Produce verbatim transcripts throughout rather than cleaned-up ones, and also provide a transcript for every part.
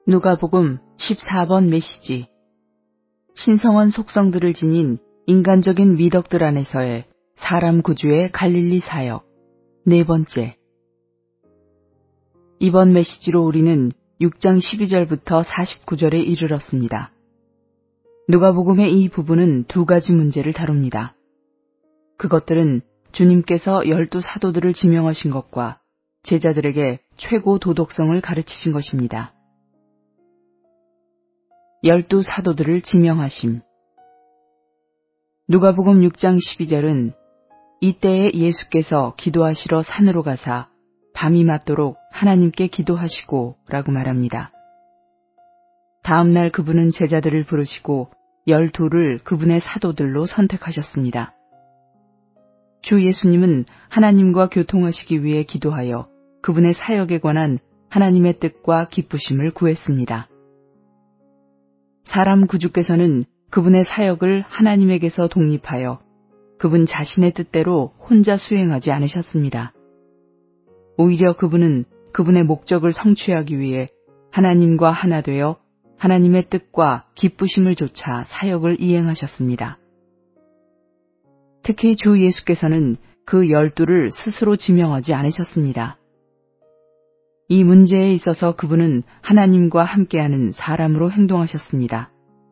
누가복음 십사 번 메시지. 신성한 속성들을 지닌 인간적인 미덕들 안에서의 사람 구주의 갈릴리 사역. 네 번째. 이번 메시지로 우리는 육 장 십이 절부터 사십구 절에 이르렀습니다. 누가복음의 이 부분은 두 가지 문제를 다룹니다. 그것들은 주님께서 열두 사도들을 지명하신 것과 제자들에게 최고 도덕성을 가르치신 것입니다. 열두 사도들을 지명하심. 누가복음 육 장 십이 절은 이때에 예수께서 기도하시러 산으로 가사 밤이 맞도록 하나님께 기도하시고 라고 말합니다. 다음 날 그분은 제자들을 부르시고 열두를 그분의 사도들로 선택하셨습니다. 주 예수님은 하나님과 교통하시기 위해 기도하여 그분의 사역에 관한 하나님의 뜻과 기쁘심을 구했습니다. 사람 구주께서는 그분의 사역을 하나님에게서 독립하여 그분 자신의 뜻대로 혼자 수행하지 않으셨습니다. 오히려 그분은 그분의 목적을 성취하기 위해 하나님과 하나 되어 하나님의 뜻과 기쁘심을 좇아 사역을 이행하셨습니다. 특히 주 예수께서는 그 열두를 스스로 지명하지 않으셨습니다. 이 문제에 있어서 그분은 하나님과 함께하는 사람으로 행동하셨습니다.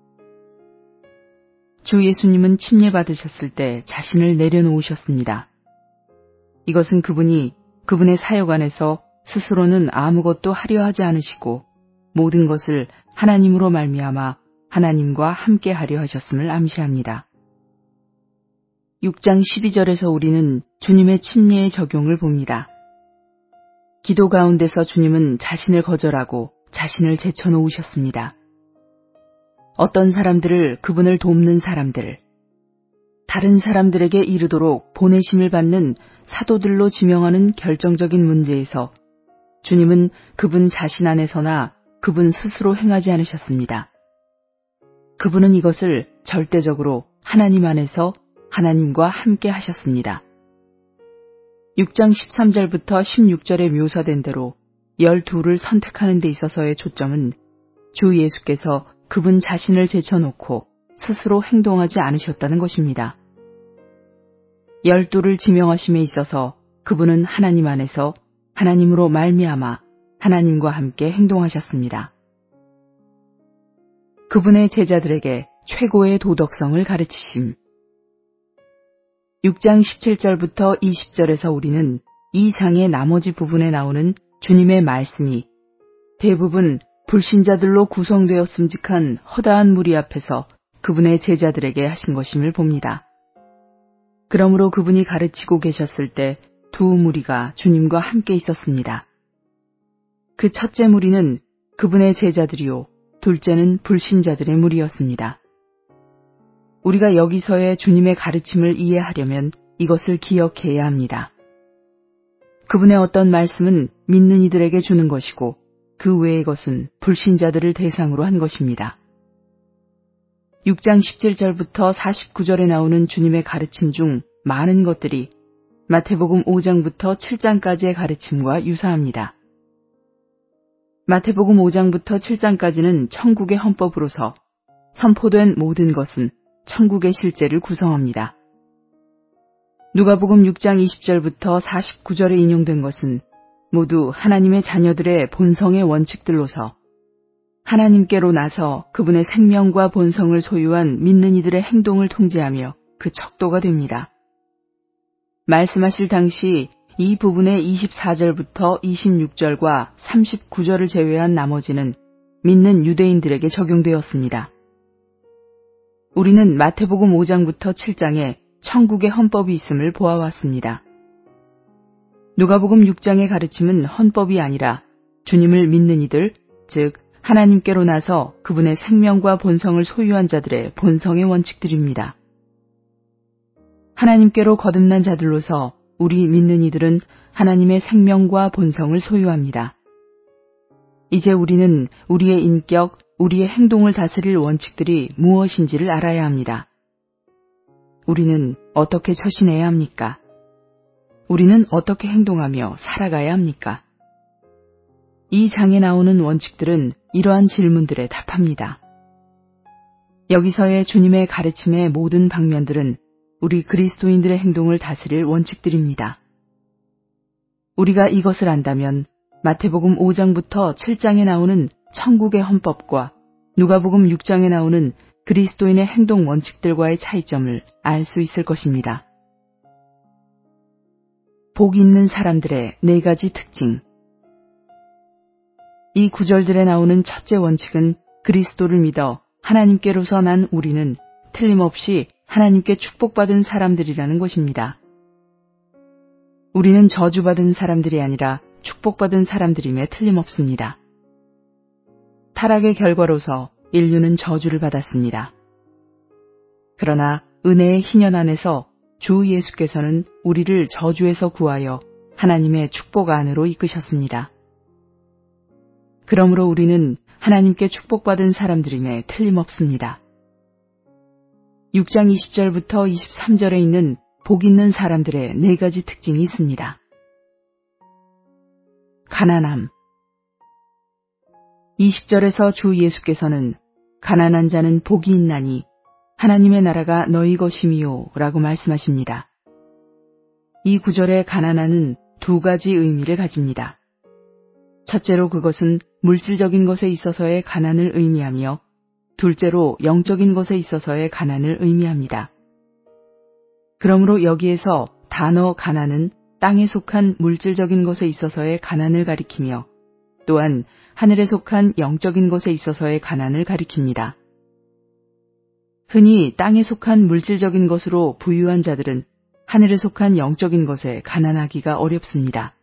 주 예수님은 침례받으셨을 때 자신을 내려놓으셨습니다. 이것은 그분이 그분의 사역 안에서 스스로는 아무것도 하려 하지 않으시고 모든 것을 하나님으로 말미암아 하나님과 함께하려 하셨음을 암시합니다. 육 장 십이 절에서 우리는 주님의 침례의 적용을 봅니다. 기도 가운데서 주님은 자신을 거절하고 자신을 제쳐놓으셨습니다. 어떤 사람들을 그분을 돕는 사람들, 다른 사람들에게 이르도록 보내심을 받는 사도들로 지명하는 결정적인 문제에서 주님은 그분 자신 안에서나 그분 스스로 행하지 않으셨습니다. 그분은 이것을 절대적으로 하나님 안에서 하나님과 함께 하셨습니다. 육 장 십삼 절부터 십육 절에 묘사된 대로 열두를 선택하는 데 있어서의 초점은 주 예수께서 그분 자신을 제쳐놓고 스스로 행동하지 않으셨다는 것입니다. 열두를 지명하심에 있어서 그분은 하나님 안에서 하나님으로 말미암아 하나님과 함께 행동하셨습니다. 그분의 제자들에게 최고의 도덕성을 가르치심. 육 장 십칠 절부터 이십 절에서 우리는 이 장의 나머지 부분에 나오는 주님의 말씀이 대부분 불신자들로 구성되었음직한 허다한 무리 앞에서 그분의 제자들에게 하신 것임을 봅니다. 그러므로 그분이 가르치고 계셨을 때 두 무리가 주님과 함께 있었습니다. 그 첫째 무리는 그분의 제자들이요, 둘째는 불신자들의 무리였습니다. 우리가 여기서의 주님의 가르침을 이해하려면 이것을 기억해야 합니다. 그분의 어떤 말씀은 믿는 이들에게 주는 것이고 그 외의 것은 불신자들을 대상으로 한 것입니다. 육 장 십칠 절부터 사십구 절에 나오는 주님의 가르침 중 많은 것들이 마태복음 오 장부터 칠 장까지의 가르침과 유사합니다. 마태복음 오 장부터 칠 장까지는 천국의 헌법으로서 선포된 모든 것은 천국의 실제를 구성합니다. 누가복음 육 장 이십 절부터 사십구 절에 인용된 것은 모두 하나님의 자녀들의 본성의 원칙들로서 하나님께로 나서 그분의 생명과 본성을 소유한 믿는 이들의 행동을 통제하며 그 척도가 됩니다. 말씀하실 당시 이 부분의 이십사 절부터 이십육 절과 삼십구 절을 제외한 나머지는 믿는 유대인들에게 적용되었습니다. 우리는 마태복음 오 장부터 칠 장에 천국의 헌법이 있음을 보아왔습니다. 누가복음 육 장의 가르침은 헌법이 아니라 주님을 믿는 이들, 즉 하나님께로 나서 그분의 생명과 본성을 소유한 자들의 본성의 원칙들입니다. 하나님께로 거듭난 자들로서 우리 믿는 이들은 하나님의 생명과 본성을 소유합니다. 이제 우리는 우리의 인격, 우리의 행동을 다스릴 원칙들이 무엇인지를 알아야 합니다. 우리는 어떻게 처신해야 합니까? 우리는 어떻게 행동하며 살아가야 합니까? 이 장에 나오는 원칙들은 이러한 질문들에 답합니다. 여기서의 주님의 가르침의 모든 방면들은 우리 그리스도인들의 행동을 다스릴 원칙들입니다. 우리가 이것을 안다면 마태복음 오 장부터 칠 장에 나오는 천국의 헌법과 누가복음 육 장에 나오는 그리스도인의 행동 원칙들과의 차이점을 알 수 있을 것입니다. 복 있는 사람들의 네 가지 특징. 이 구절들에 나오는 첫째 원칙은 그리스도를 믿어 하나님께로서 난 우리는 틀림없이 하나님께 축복받은 사람들이라는 것입니다. 우리는 저주받은 사람들이 아니라 축복받은 사람들임에 틀림없습니다. 타락의 결과로서 인류는 저주를 받았습니다. 그러나 은혜의 희년 안에서 주 예수께서는 우리를 저주에서 구하여 하나님의 축복 안으로 이끄셨습니다. 그러므로 우리는 하나님께 축복받은 사람들임에 틀림없습니다. 육 장 이십 절부터 이십삼 절에 있는 복 있는 사람들의 네 가지 특징이 있습니다. 가난함. 이십 절에서 주 예수께서는 가난한 자는 복이 있나니 하나님의 나라가 너희 것임이요 라고 말씀하십니다. 이 구절의 가난한은 두 가지 의미를 가집니다. 첫째로 그것은 물질적인 것에 있어서의 가난을 의미하며 둘째로 영적인 것에 있어서의 가난을 의미합니다. 그러므로 여기에서 단어 가난은 땅에 속한 물질적인 것에 있어서의 가난을 가리키며 또한 하늘에 속한 영적인 것에 있어서의 가난을 가리킵니다. 흔히 땅에 속한 물질적인 것으로 부유한 자들은 하늘에 속한 영적인 것에 가난하기가 어렵습니다.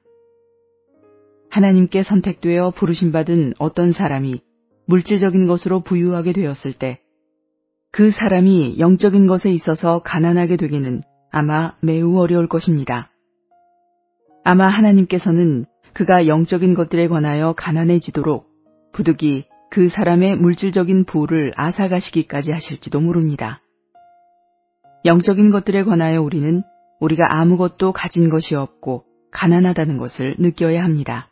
하나님께 선택되어 부르심받은 어떤 사람이 물질적인 것으로 부유하게 되었을 때 그 사람이 영적인 것에 있어서 가난하게 되기는 아마 매우 어려울 것입니다. 아마 하나님께서는 그가 영적인 것들에 관하여 가난해지도록 부득이 그 사람의 물질적인 부를 앗아가시기까지 하실지도 모릅니다. 영적인 것들에 관하여 우리는 우리가 아무것도 가진 것이 없고 가난하다는 것을 느껴야 합니다.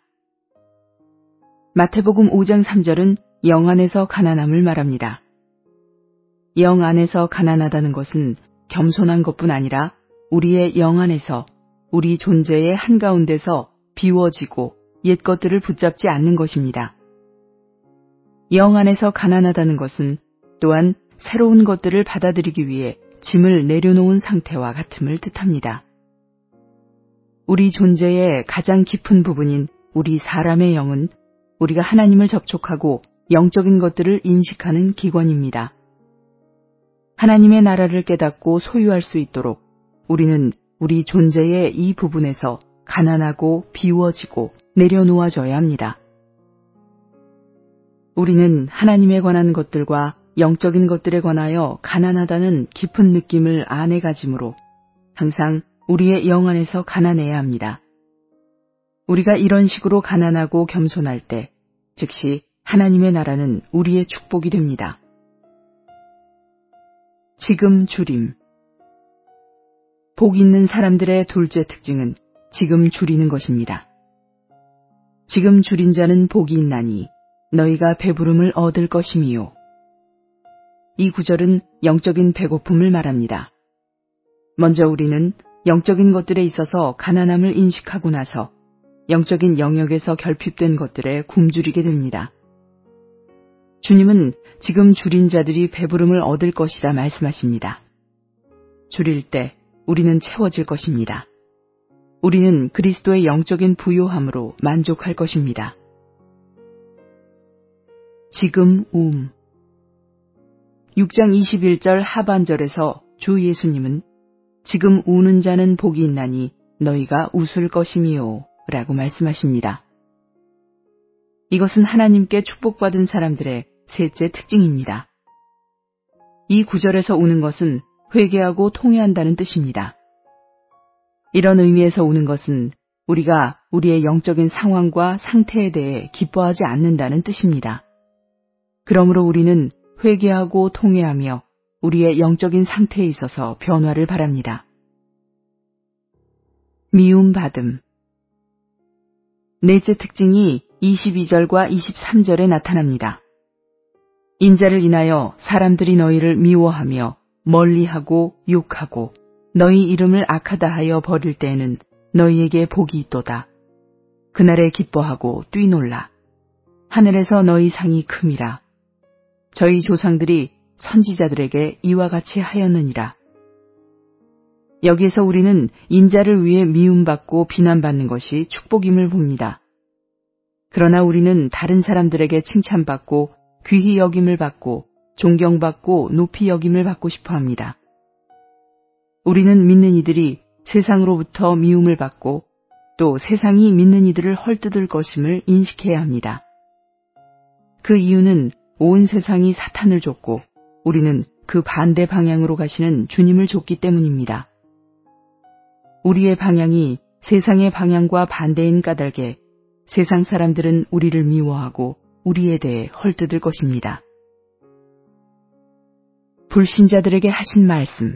마태복음 오 장 삼 절은 영 안에서 가난함을 말합니다. 영 안에서 가난하다는 것은 겸손한 것뿐 아니라 우리의 영 안에서 우리 존재의 한가운데서 비워지고 옛 것들을 붙잡지 않는 것입니다. 영 안에서 가난하다는 것은 또한 새로운 것들을 받아들이기 위해 짐을 내려놓은 상태와 같음을 뜻합니다. 우리 존재의 가장 깊은 부분인 우리 사람의 영은 우리가 하나님을 접촉하고 영적인 것들을 인식하는 기관입니다. 하나님의 나라를 깨닫고 소유할 수 있도록 우리는 우리 존재의 이 부분에서 가난하고 비워지고 내려놓아져야 합니다. 우리는 하나님에 관한 것들과 영적인 것들에 관하여 가난하다는 깊은 느낌을 안에 가지므로 항상 우리의 영 안에서 가난해야 합니다. 우리가 이런 식으로 가난하고 겸손할 때 즉시 하나님의 나라는 우리의 축복이 됩니다. 지금 줄임. 복 있는 사람들의 둘째 특징은 지금 줄이는 것입니다. 지금 줄인 자는 복이 있나니 너희가 배부름을 얻을 것임이요. 이 구절은 영적인 배고픔을 말합니다. 먼저 우리는 영적인 것들에 있어서 가난함을 인식하고 나서 영적인 영역에서 결핍된 것들에 굶주리게 됩니다. 주님은 지금 줄인 자들이 배부름을 얻을 것이라 말씀하십니다. 줄일 때 우리는 채워질 것입니다. 우리는 그리스도의 영적인 부요함으로 만족할 것입니다. 지금 움. 육 장 이십일 절 하반절에서 주 예수님은 지금 우는 자는 복이 있나니 너희가 웃을 것임이요 라고 말씀하십니다. 이것은 하나님께 축복받은 사람들의 셋째 특징입니다. 이 구절에서 우는 것은 회개하고 통회한다는 뜻입니다. 이런 의미에서 우는 것은 우리가 우리의 영적인 상황과 상태에 대해 기뻐하지 않는다는 뜻입니다. 그러므로 우리는 회개하고 통회하며 우리의 영적인 상태에 있어서 변화를 바랍니다. 미움받음. 넷째 특징이 이십이 절과 이십삼 절에 나타납니다. 인자를 인하여 사람들이 너희를 미워하며 멀리하고 욕하고 너희 이름을 악하다 하여 버릴 때에는 너희에게 복이 있도다. 그날에 기뻐하고 뛰놀라. 하늘에서 너희 상이 큼이라. 저희 조상들이 선지자들에게 이와 같이 하였느니라. 여기에서 우리는 인자를 위해 미움받고 비난받는 것이 축복임을 봅니다. 그러나 우리는 다른 사람들에게 칭찬받고 귀히 여김을 받고 존경받고 높이 여김을 받고 싶어 합니다. 우리는 믿는 이들이 세상으로부터 미움을 받고 또 세상이 믿는 이들을 헐뜯을 것임을 인식해야 합니다. 그 이유는 온 세상이 사탄을 좇고 우리는 그 반대 방향으로 가시는 주님을 좇기 때문입니다. 우리의 방향이 세상의 방향과 반대인 까닭에 세상 사람들은 우리를 미워하고 우리에 대해 헐뜯을 것입니다. 불신자들에게 하신 말씀.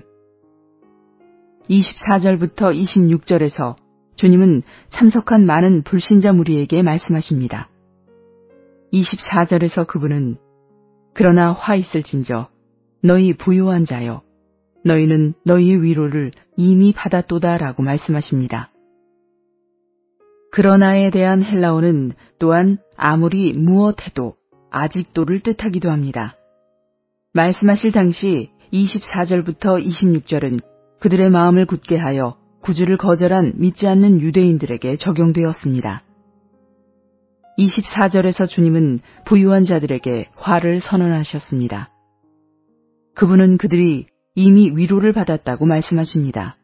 이십사 절부터 이십육 절에서 주님은 참석한 많은 불신자 무리에게 말씀하십니다. 이십사 절에서 그분은 그러나 화 있을진저 너희 부요한 자여 너희는 너희의 위로를 이미 받았도다 라고 말씀하십니다. 그러나에 대한 헬라어는 또한 아무리 무엇해도 아직도를 뜻하기도 합니다. 말씀하실 당시 이십사 절부터 이십육 절은 그들의 마음을 굳게 하여 구주를 거절한 믿지 않는 유대인들에게 적용되었습니다. 이십사 절에서 주님은 부유한 자들에게 화를 선언하셨습니다. 그분은 그들이 이미 위로를 받았다고 말씀하십니다.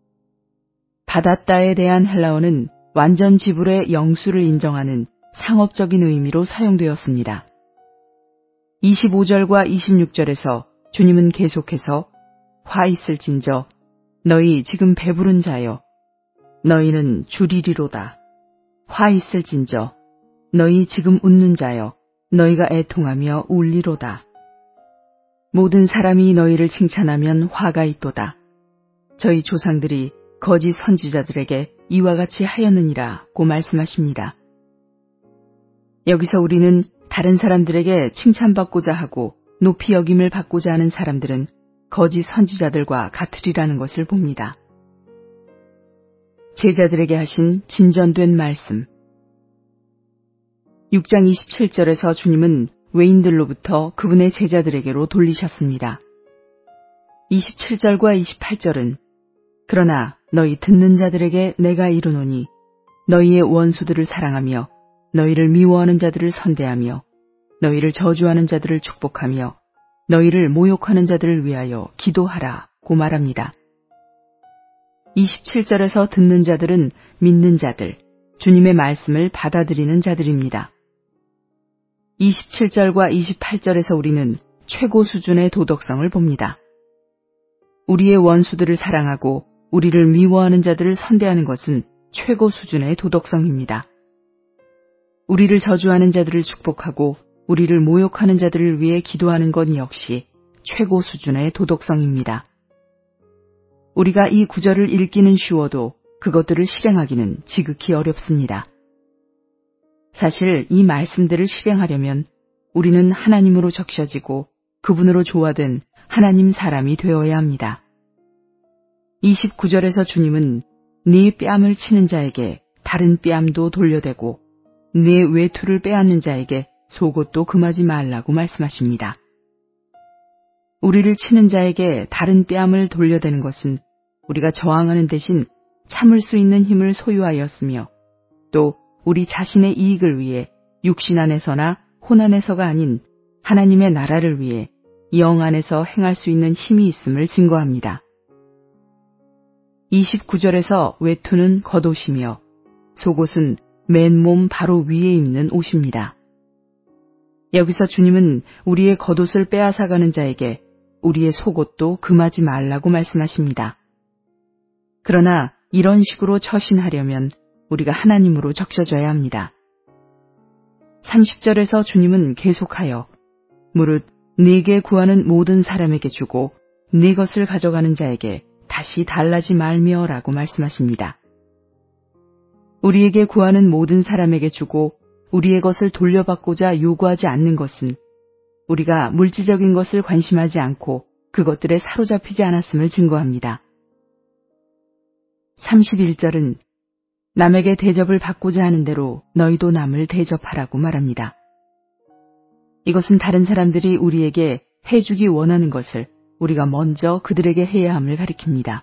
받았다에 대한 헬라어는 완전 지불의 영수를 인정하는 상업적인 의미로 사용되었습니다. 이십오 절과 이십육 절에서 주님은 계속해서 화 있을진저 너희 지금 배부른 자여 너희는 줄이리로다. 화 있을진저 너희 지금 웃는 자여 너희가 애통하며 울리로다. 모든 사람이 너희를 칭찬하면 화가 있도다. 저희 조상들이 거짓 선지자들에게 이와 같이 하였느니라고 말씀하십니다. 여기서 우리는 다른 사람들에게 칭찬받고자 하고 높이 여김을 받고자 하는 사람들은 거짓 선지자들과 같으리라는 것을 봅니다. 제자들에게 하신 진전된 말씀. 육 장 이십칠 절에서 주님은 외인들로부터 그분의 제자들에게로 돌리셨습니다. 이십칠 절과 이십팔 절은 그러나 너희 듣는 자들에게 내가 이르노니 너희의 원수들을 사랑하며 너희를 미워하는 자들을 선대하며 너희를 저주하는 자들을 축복하며 너희를 모욕하는 자들을 위하여 기도하라고 말합니다. 이십칠 절에서 듣는 자들은 믿는 자들, 주님의 말씀을 받아들이는 자들입니다. 이십칠 절과 이십팔 절에서 우리는 최고 수준의 도덕성을 봅니다. 우리의 원수들을 사랑하고 우리를 미워하는 자들을 선대하는 것은 최고 수준의 도덕성입니다. 우리를 저주하는 자들을 축복하고 우리를 모욕하는 자들을 위해 기도하는 것 역시 최고 수준의 도덕성입니다. 우리가 이 구절을 읽기는 쉬워도 그것들을 실행하기는 지극히 어렵습니다. 사실 이 말씀들을 실행하려면 우리는 하나님으로 적셔지고 그분으로 조화된 하나님 사람이 되어야 합니다. 이십구 절에서 주님은 네 뺨을 치는 자에게 다른 뺨도 돌려대고 네 외투를 빼앗는 자에게 속옷도 금하지 말라고 말씀하십니다. 우리를 치는 자에게 다른 뺨을 돌려대는 것은 우리가 저항하는 대신 참을 수 있는 힘을 소유하였으며 또 우리 자신의 이익을 위해 육신 안에서나 혼 안에서가 아닌 하나님의 나라를 위해 영 안에서 행할 수 있는 힘이 있음을 증거합니다. 이십구 절에서 외투는 겉옷이며 속옷은 맨몸 바로 위에 입는 옷입니다. 여기서 주님은 우리의 겉옷을 빼앗아가는 자에게 우리의 속옷도 금하지 말라고 말씀하십니다. 그러나 이런 식으로 처신하려면 우리가 하나님으로 적셔져야 합니다. 삼십 절에서 주님은 계속하여 무릇 네게 구하는 모든 사람에게 주고 네 것을 가져가는 자에게 다시 달라지 말며 라고 말씀하십니다. 우리에게 구하는 모든 사람에게 주고 우리의 것을 돌려받고자 요구하지 않는 것은 우리가 물질적인 것을 관심하지 않고 그것들에 사로잡히지 않았음을 증거합니다. 삼십일 절은 남에게 대접을 받고자 하는 대로 너희도 남을 대접하라고 말합니다. 이것은 다른 사람들이 우리에게 해주기 원하는 것을 우리가 먼저 그들에게 해야 함을 가리킵니다.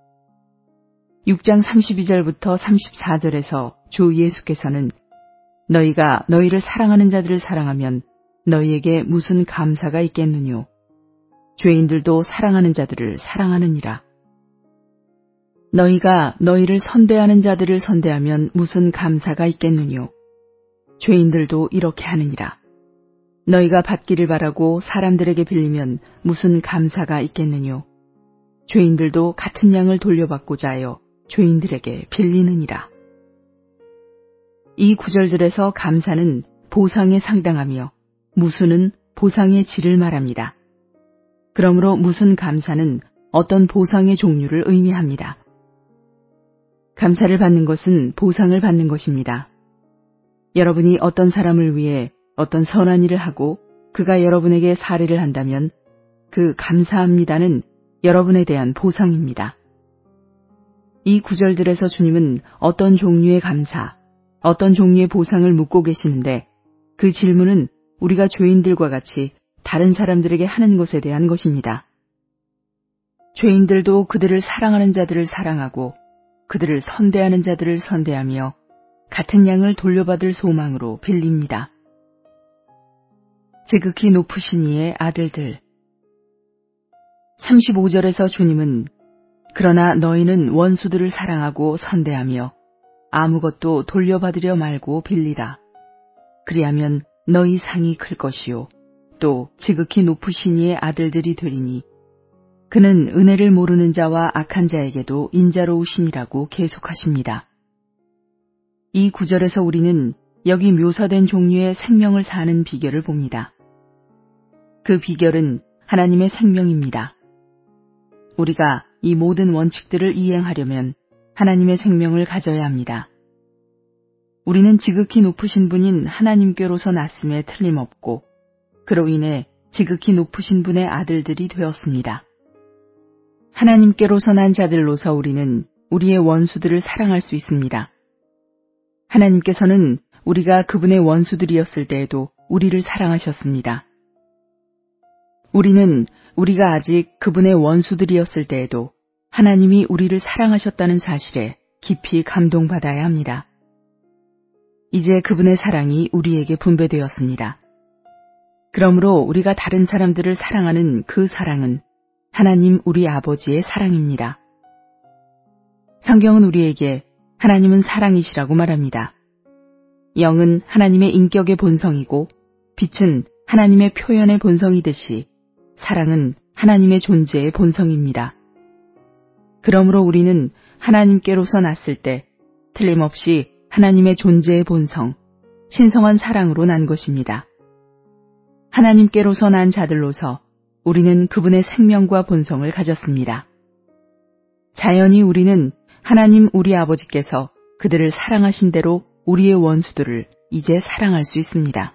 육 장 삼십이 절부터 삼십사 절에서 주 예수께서는 너희가 너희를 사랑하는 자들을 사랑하면 너희에게 무슨 감사가 있겠느뇨. 죄인들도 사랑하는 자들을 사랑하느니라. 너희가 너희를 선대하는 자들을 선대하면 무슨 감사가 있겠느뇨. 죄인들도 이렇게 하느니라. 너희가 받기를 바라고 사람들에게 빌리면 무슨 감사가 있겠느뇨. 죄인들도 같은 양을 돌려받고자 하여 죄인들에게 빌리느니라. 이 구절들에서 감사는 보상에 상당하며 무수는 보상의 질을 말합니다. 그러므로 무슨 감사는 어떤 보상의 종류를 의미합니다. 감사를 받는 것은 보상을 받는 것입니다. 여러분이 어떤 사람을 위해 어떤 선한 일을 하고 그가 여러분에게 사례를 한다면 그 감사합니다는 여러분에 대한 보상입니다. 이 구절들에서 주님은 어떤 종류의 감사, 어떤 종류의 보상을 묻고 계시는데 그 질문은 우리가 죄인들과 같이 다른 사람들에게 하는 것에 대한 것입니다. 죄인들도 그들을 사랑하는 자들을 사랑하고 그들을 선대하는 자들을 선대하며 같은 양을 돌려받을 소망으로 빌립니다. 지극히 높으신 이의 아들들. 삼십오 절에서 주님은 그러나 너희는 원수들을 사랑하고 선대하며 아무것도 돌려받으려 말고 빌리라. 그리하면 너희 상이 클 것이요 또 지극히 높으신 이의 아들들이 되리니 그는 은혜를 모르는 자와 악한 자에게도 인자로우시니라고 계속하십니다. 이 구절에서 우리는 여기 묘사된 종류의 생명을 사는 비결을 봅니다. 그 비결은 하나님의 생명입니다. 우리가 이 모든 원칙들을 이행하려면 하나님의 생명을 가져야 합니다. 우리는 지극히 높으신 분인 하나님께로서 났음에 틀림없고 그로 인해 지극히 높으신 분의 아들들이 되었습니다. 하나님께로서 난 자들로서 우리는 우리의 원수들을 사랑할 수 있습니다. 하나님께서는 우리가 그분의 원수들이었을 때에도 우리를 사랑하셨습니다. 우리는 우리가 아직 그분의 원수들이었을 때에도 하나님이 우리를 사랑하셨다는 사실에 깊이 감동받아야 합니다. 이제 그분의 사랑이 우리에게 분배되었습니다. 그러므로 우리가 다른 사람들을 사랑하는 그 사랑은 하나님 우리 아버지의 사랑입니다. 성경은 우리에게 하나님은 사랑이시라고 말합니다. 영은 하나님의 인격의 본성이고 빛은 하나님의 표현의 본성이듯이 사랑은 하나님의 존재의 본성입니다. 그러므로 우리는 하나님께로서 났을 때 틀림없이 하나님의 존재의 본성, 신성한 사랑으로 난 것입니다. 하나님께로서 난 자들로서 우리는 그분의 생명과 본성을 가졌습니다. 자연히 우리는 하나님 우리 아버지께서 그들을 사랑하신 대로 우리의 원수들을 이제 사랑할 수 있습니다.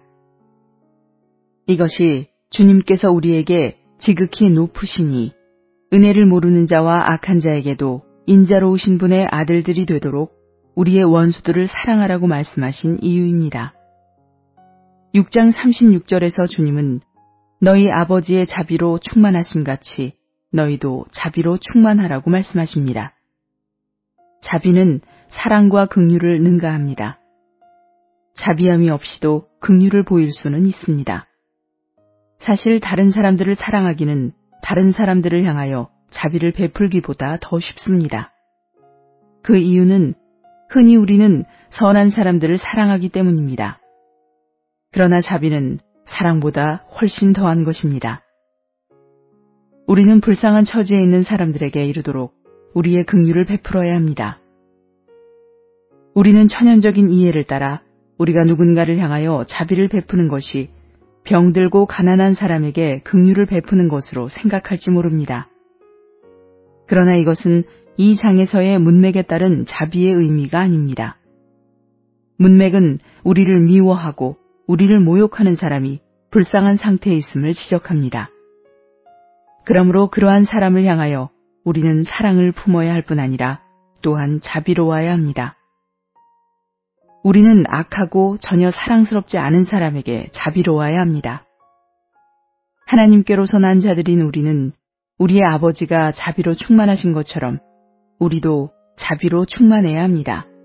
이것이 주님께서 우리에게 지극히 높으시니 은혜를 모르는 자와 악한 자에게도 인자로우신 분의 아들들이 되도록 우리의 원수들을 사랑하라고 말씀하신 이유입니다. 육 장 삼십육 절에서 주님은 너희 아버지의 자비로 충만하심 같이 너희도 자비로 충만하라고 말씀하십니다. 자비는 사랑과 긍휼을 능가합니다. 자비함이 없이도 긍휼을 보일 수는 있습니다. 사실 다른 사람들을 사랑하기는 다른 사람들을 향하여 자비를 베풀기보다 더 쉽습니다. 그 이유는 흔히 우리는 선한 사람들을 사랑하기 때문입니다. 그러나 자비는 사랑보다 훨씬 더한 것입니다. 우리는 불쌍한 처지에 있는 사람들에게 이르도록 우리의 긍휼을 베풀어야 합니다. 우리는 천연적인 이해를 따라 우리가 누군가를 향하여 자비를 베푸는 것이 병들고 가난한 사람에게 긍휼을 베푸는 것으로 생각할지 모릅니다. 그러나 이것은 이 장에서의 문맥에 따른 자비의 의미가 아닙니다. 문맥은 우리를 미워하고 우리를 모욕하는 사람이 불쌍한 상태에 있음을 지적합니다. 그러므로 그러한 사람을 향하여 우리는 사랑을 품어야 할 뿐 아니라 또한 자비로워야 합니다. 우리는 악하고 전혀 사랑스럽지 않은 사람에게 자비로워야 합니다. 하나님께로서 난 자들인 우리는 우리의 아버지가 자비로 충만하신 것처럼 우리도 자비로 충만해야 합니다.